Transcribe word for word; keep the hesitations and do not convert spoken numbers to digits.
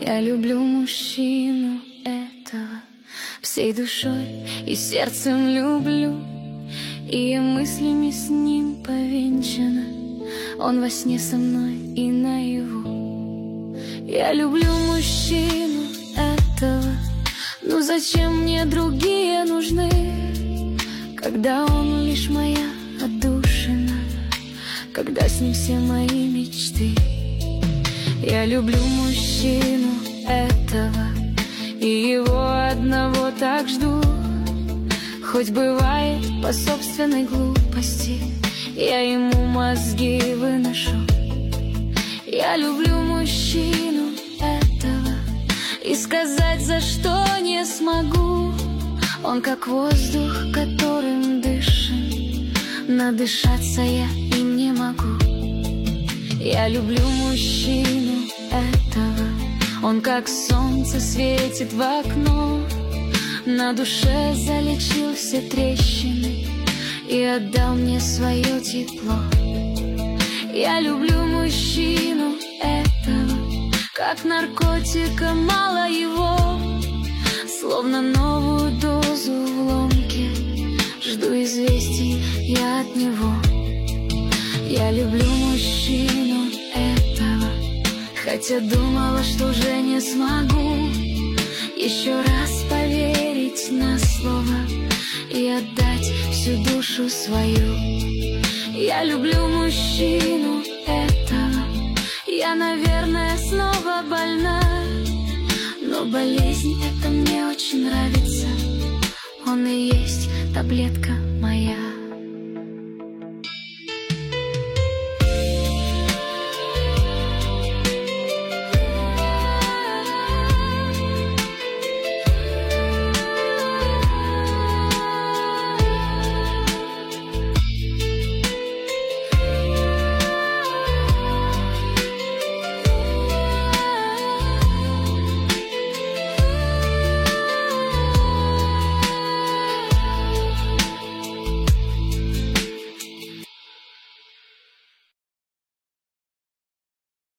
Я люблю мужчину этого, всей душой и сердцем люблю, и я мыслями с ним повенчана. Он во сне со мной и наяву. Я люблю мужчину этого, ну зачем мне другие нужны, когда он лишь моя отдушина, когда с ним все мои мечты. Я люблю мужчину этого, и его одного так жду. Хоть бывает по собственной глупости, я ему мозги выношу. Я люблю мужчину этого, и сказать за что не смогу. Он как воздух, которым дышим, надышаться я им не могу. Я люблю мужчину этого, он как солнце светит в окно, на душе залечил все трещины и отдал мне свое тепло. Я люблю мужчину этого, как наркотика мало его, словно новую дозу в ломке, жду известий я от него. Я люблю мужчину этого, хотя думала, что уже не смогу еще раз поверить на слово и отдать всю душу свою. Я люблю мужчину этого, я, наверное, снова больна, но болезнь эта мне очень нравится, он и есть таблетка моя.